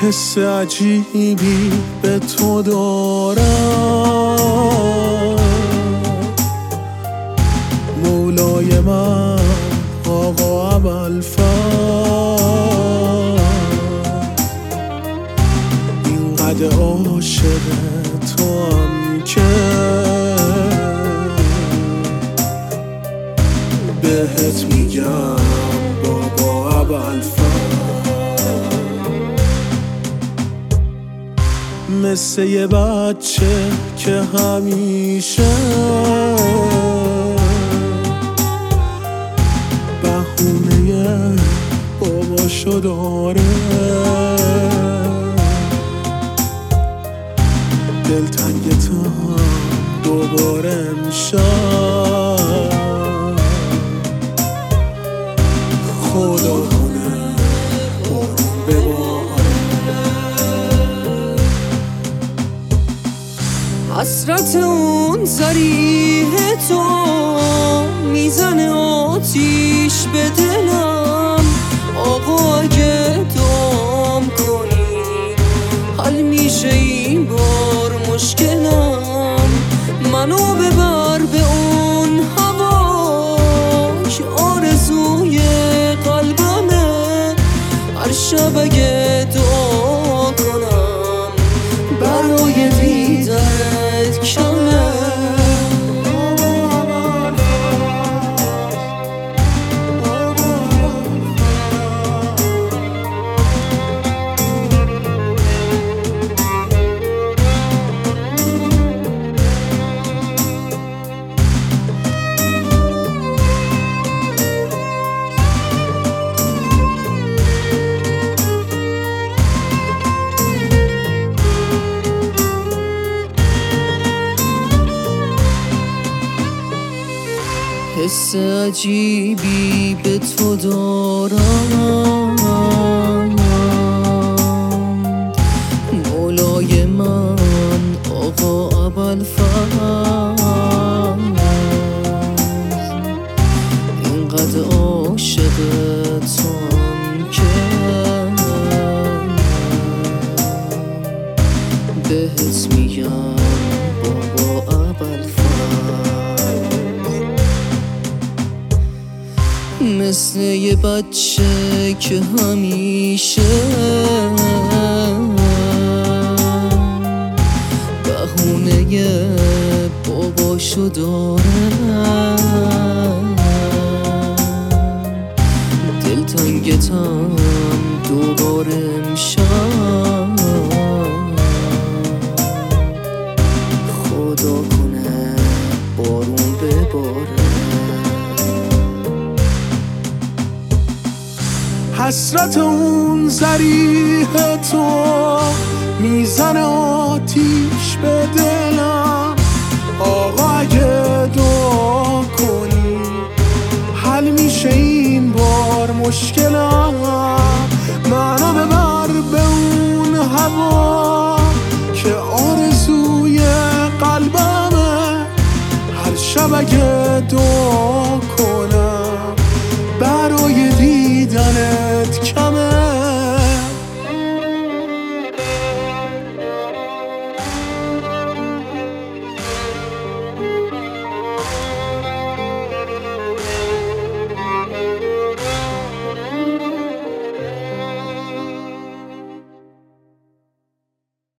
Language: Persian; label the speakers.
Speaker 1: حس عجیبی به تو دارم، مولای من آقا ابوالفضل، اینقدر عاشق توام که بهت میگم بابا ابوالفضل. مثل یه بچه که همیشه بهونه باباشو داره، دلتنگتم دوباره امشب، خدا کنه بارون بباره.
Speaker 2: حسرت اون ضریح تو میزنه آتیش به دلم، آقا اگه دام کنی حل میشه این بار مشکلم. منو ببر به اون هوا که آرزوی قلبمه، هر شب اگه دعا کنم برای دیدنت کمه. حس عجیبی به تو دارم، مولای من آقا ابوالفضل، اینقدر عاشق توام که بهت میگم بابا ابوالفضل. مثل یه بچه که همیشه بهونه باباشو داره، دلتنگتم دوباره امشب، خدا کنه بارون بباره.
Speaker 1: حسرت اون ضریح تو میزنه آتیش به دلم، آقا اگه دعا کنی حل میشه این بار مشکلم. منو ببر به اون هوا که آرزوی قلبمه، هر شب اگه دعا کنی